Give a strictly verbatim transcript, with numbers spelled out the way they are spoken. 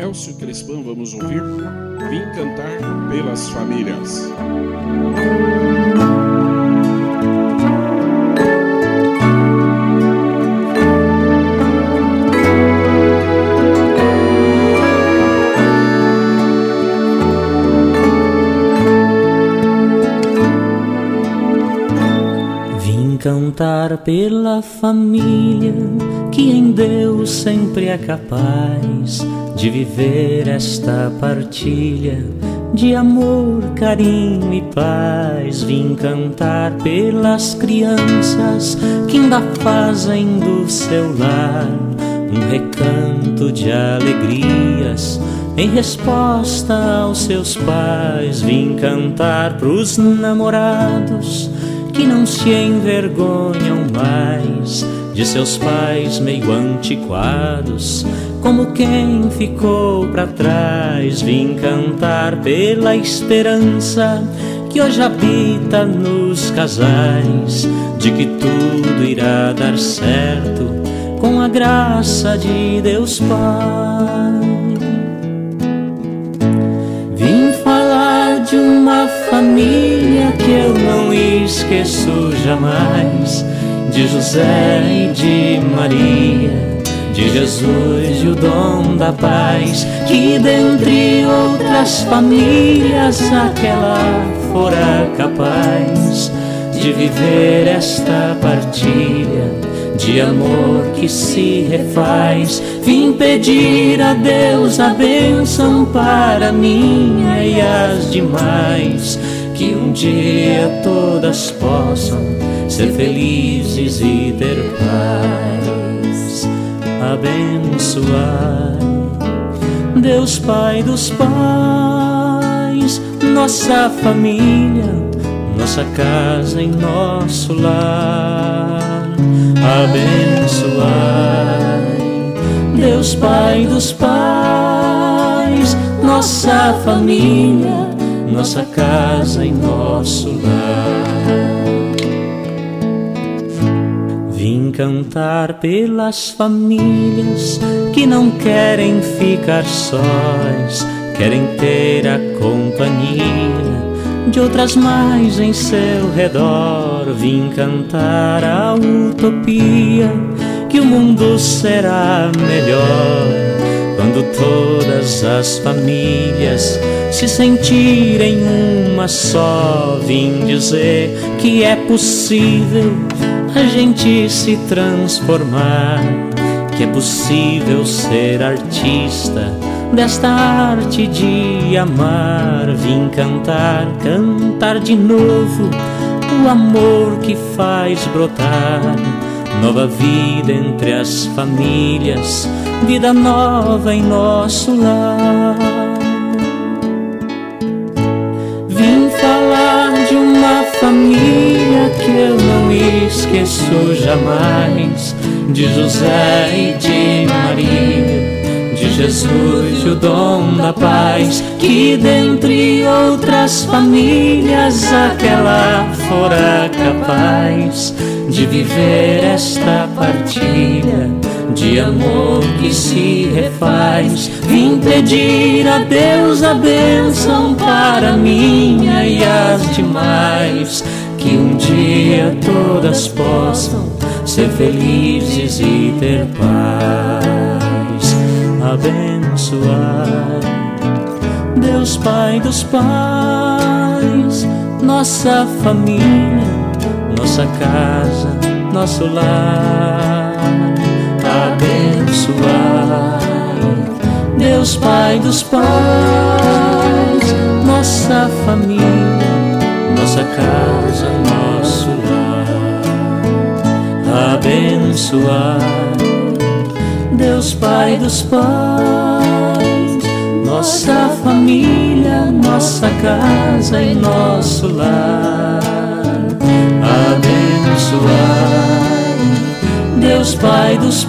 Elcio Crespan, vamos ouvir Vim Cantar Pelas Famílias. Cantar pela família que em Deus sempre é capaz de viver esta partilha de amor, carinho e paz. Vim cantar pelas crianças que ainda fazem do seu lar um recanto de alegrias em resposta aos seus pais. Vim cantar pros namorados que não se envergonham mais de seus pais meio antiquados, como quem ficou pra trás. Vim cantar pela esperança que hoje habita nos casais, de que tudo irá dar certo com a graça de Deus Pai. Vim falar de uma família que eu não esqueço jamais, de José e de Maria, de Jesus e o dom da paz, que dentre outras famílias aquela fora capaz de viver esta partilha de amor que se refaz. Vim pedir a Deus a bênção para minha e as demais, que um dia todas possam ser felizes e ter paz. Abençoai, Deus Pai dos pais, nossa família, nossa casa e nosso lar. Abençoai, Deus Pai dos pais, nossa família, nossa casa e nosso lar. Vim cantar pelas famílias que não querem ficar sós, querem ter a companhia de outras mais em seu redor. Vim cantar a utopia que o mundo será melhor quando todas as famílias se sentirem uma só. Vim dizer que é possível a gente se transformar, que é possível ser artista desta arte de amar. Vim cantar, cantar de novo o amor que faz brotar nova vida entre as famílias, vida nova em nosso lar. Vim falar de uma família que eu não esqueço jamais, de José e de Maria, de Jesus e o dom da paz, que dentre outras famílias aquela fora capaz de viver esta partilha de amor que se refaz. Vim pedir a Deus a bênção para minha e as demais, que um dia todas possam ser felizes e ter paz. Abençoai, Deus Pai dos pais, nossa família, nossa casa, nosso lar. Abençoai, Deus Pai dos pais, nossa família, nossa casa, nosso lar. Abençoai, Deus Pai dos pais, nossa família, nossa casa e nosso lar. Abençoai, Deus Pai dos